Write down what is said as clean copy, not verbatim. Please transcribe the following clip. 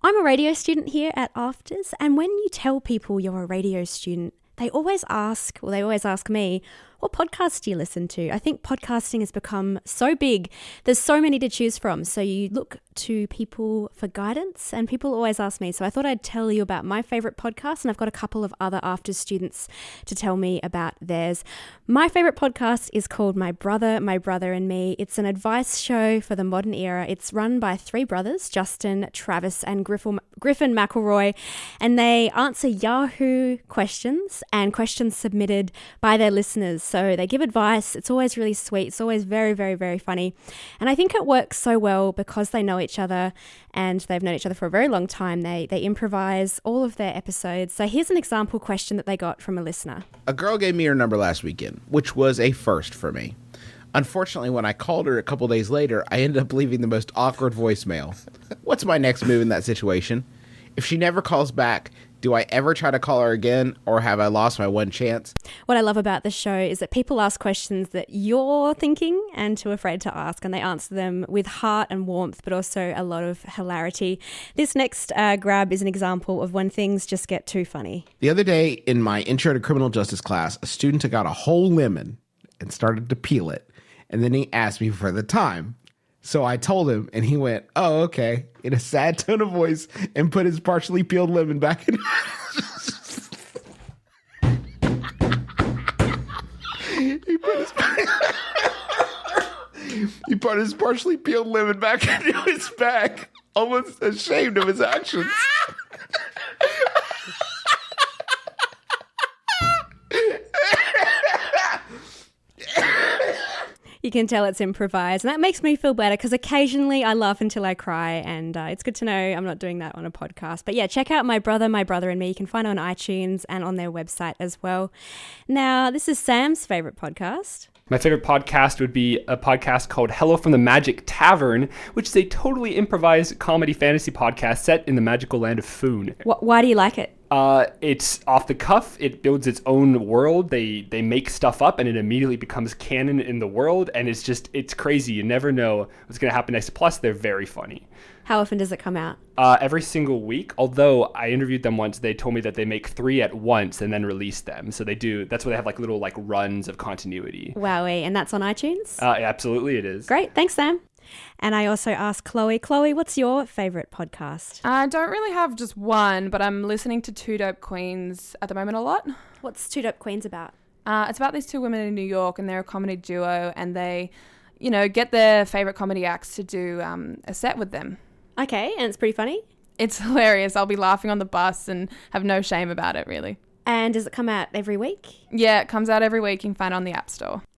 I'm a radio student here at Afters, and when you tell people you're a radio student, they always ask me, what podcasts do you listen to? I think podcasting has become so big. There's so many to choose from. So you look to people for guidance, and people always ask me. So I thought I'd tell you about my favorite podcast, and I've got a couple of other Afters students to tell me about theirs. My favorite podcast is called My Brother and Me. It's an advice show for the modern era. It's run by three brothers, Justin, Travis, and Griffin McElroy, and they answer Yahoo questions and questions submitted by their listeners. So they give advice. It's always really sweet. It's always very, very, very funny. And I think it works so well because they know each other and they've known each other for a very long time. They improvise all of their episodes. So here's an example question that they got from a listener. A girl gave me her number last weekend, which was a first for me. Unfortunately, when I called her a couple days later, I ended up leaving the most awkward voicemail. What's my next move in that situation? If she never calls back, do I ever try to call her again, or have I lost my one chance? What I love about the show is that people ask questions that you're thinking and too afraid to ask, and they answer them with heart and warmth, but also a lot of hilarity. This next grab is an example of when things just get too funny. The other day in my Intro to Criminal Justice class, a student took out a whole lemon and started to peel it, and then he asked me for the time. So I told him, and he went, "Oh, okay," in a sad tone of voice, and put his partially peeled lemon back in. He put his partially peeled lemon back into his bag, almost ashamed of his actions. You can tell it's improvised, and that makes me feel better because occasionally I laugh until I cry, and it's good to know I'm not doing that on a podcast. But yeah, check out My Brother and Me. You can find it on iTunes and on their website as well. Now, this is Sam's favorite podcast. My favorite podcast would be a podcast called Hello from the Magic Tavern, which is a totally improvised comedy fantasy podcast set in the magical land of Foon. Why do you like it? It's off the cuff. It builds its own world. They make stuff up and it immediately becomes canon in the world. And it's crazy. You never know what's going to happen next. Plus, they're very funny. How often does it come out? Every single week. Although I interviewed them once, they told me that they make 3 at once and then release them. So they do. That's why they have like little like runs of continuity. Wowee. And that's on iTunes? Absolutely, it is. Great. Thanks, Sam. And I also asked Chloe. Chloe, what's your favourite podcast? I don't really have just one, but I'm listening to Two Dope Queens at the moment a lot. What's Two Dope Queens about? It's about these two women in New York, and they're a comedy duo, and they, get their favourite comedy acts to do a set with them. Okay, and it's pretty funny? It's hilarious. I'll be laughing on the bus and have no shame about it, really. And does it come out every week? Yeah, it comes out every week. You can find it on the App Store.